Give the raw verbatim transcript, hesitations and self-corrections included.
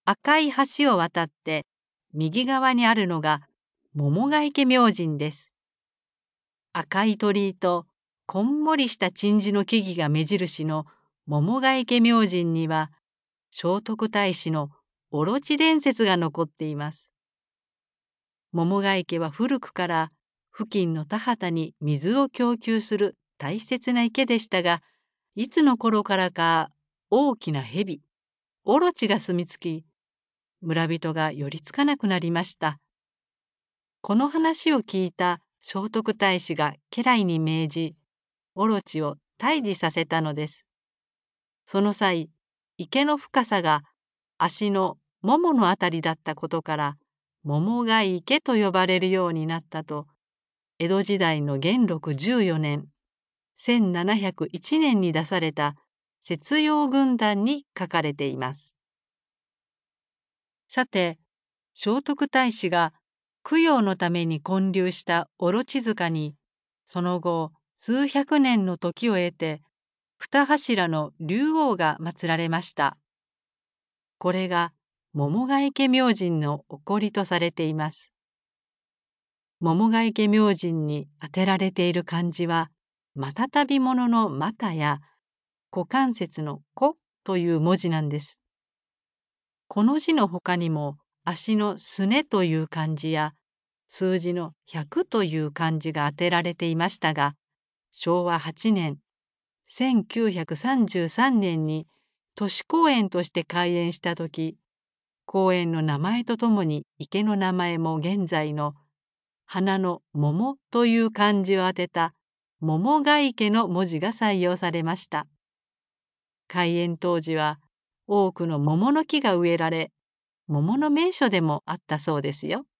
赤い橋を渡って右側にあるのが桃ヶ池明神です。赤い鳥居とこんもりした鎮守の木々が目印の桃ヶ池明神には、聖徳太子のオロチ伝説が残っています。桃ヶ池は古くから付近の田畑に水を供給する大切な池でしたが、いつの頃からか大きな蛇、オロチが住み着き、村人が寄りつかなくなりました。この話を聞いた聖徳太子が家来に命じ、オロチを退治させたのです。その際、池の深さが足のもものあたりだったことから、桃ヶ池と呼ばれるようになったと、江戸時代の元禄じゅうよねん、せんななひゃくいちねんに出された節養軍談に書かれています。さて、聖徳太子が供養のために建立したオロチ塚に、その後数百年の時を経て、二柱の竜王が祀られました。これが桃ヶ池明神の起こりとされています。桃ヶ池明神に当てられている漢字は、またたびもののまたや股関節のこという文字なんです。この字の他にも足のすねという漢字や数字のひゃくという漢字が当てられていましたが、しょうわはちねん、せんきゅうひゃくさんじゅうさんねんに都市公園として開園した時、公園の名前とともに池の名前も現在の花の桃という漢字を当てた桃ヶ池の文字が採用されました。開園当時は多くの桃の木が植えられ、桃の名所でもあったそうですよ。